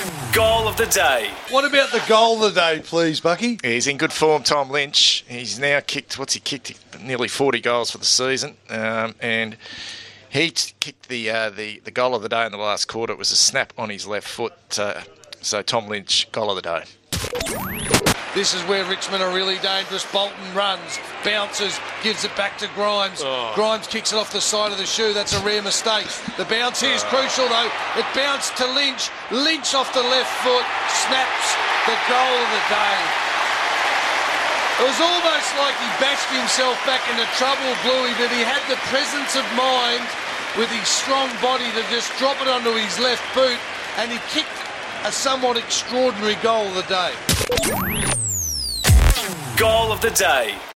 Goal of the day. What about the goal of the day, please, Bucky? He's in good form, Tom Lynch. He's now kicked, nearly 40 goals for the season. And he kicked the goal of the day in the last quarter. It was a snap on his left foot. So Tom Lynch, goal of the day. This is where Richmond are really dangerous. Bolton runs, bounces, gives it back to Grimes. Grimes kicks it off the side of the shoe. That's a rare mistake. The bounce here is crucial, though. It bounced to Lynch. Lynch off the left foot, snaps the goal of the day. It was almost like he bashed himself back into trouble, Bluey, but he had the presence of mind with his strong body to just drop it onto his left boot, and he kicked a somewhat extraordinary goal of the day. Goal of the day.